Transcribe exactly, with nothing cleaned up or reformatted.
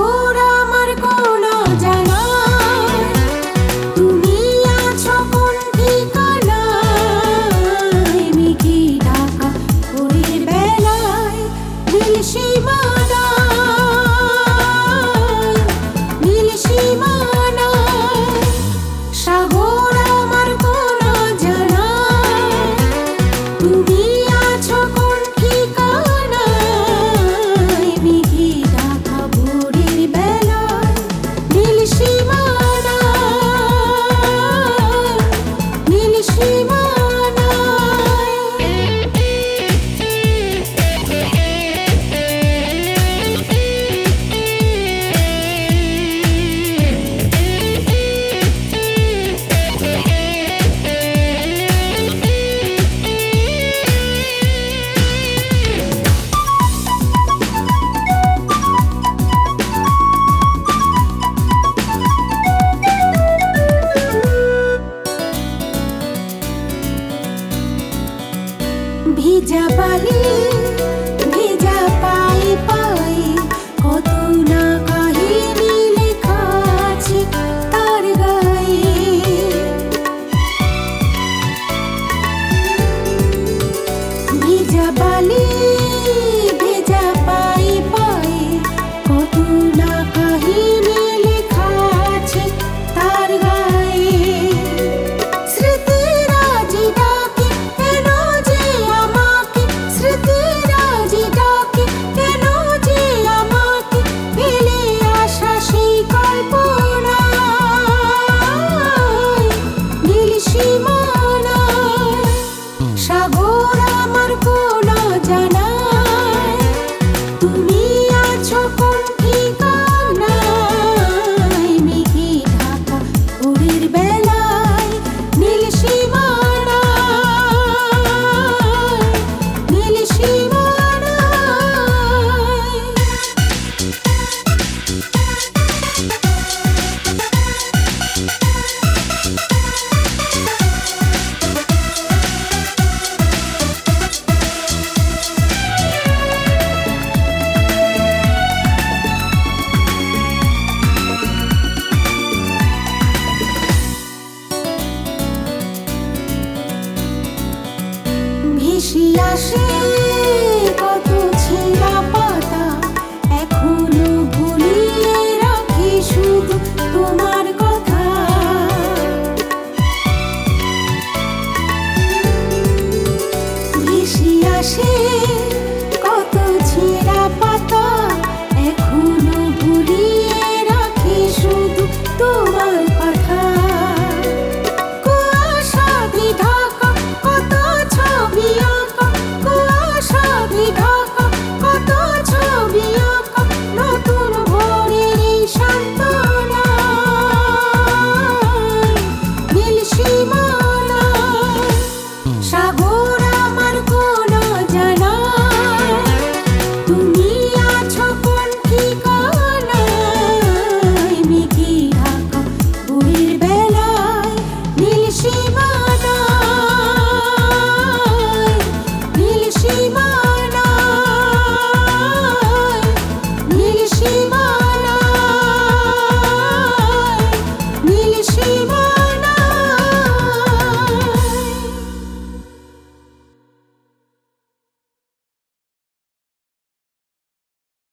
সাগর আমার কোন জানা, তুমি আছো কোন ঠিকানায়? মেঘে ঢাকা ভোরের বেলায় নীল সীমানায়, নীল সীমানায়। সাগর আমার কোন জানা, তুমি আছো কোন ঠিকানায়? মেঘে ঢাকা ভোরের বেলায় নীল সীমানায়, নীল সীমানায়। ভিজা বালি ভিজা পাই পাই কত না কাহিনী লেখা আছে তার গায়ে। ভিজা বালি ভিজা পাই পাই কত না কাহিনী লেখা আছে তার গায়ে। স্মৃতির আজি ডাকে কেন যে আমাকে, স্মৃতির আজি ডাকে কেন যে আমাকে ফেলে আসা সেই কল্পনায়, নীল সীমানায়। সাগর আমার কোন জানা, তুমি আছো কোন ঠিকানায়? মেঘে ঢাকা ভোরের বেলায় নীল সীমানায়, নীল সীমানায়। ভেসে আসে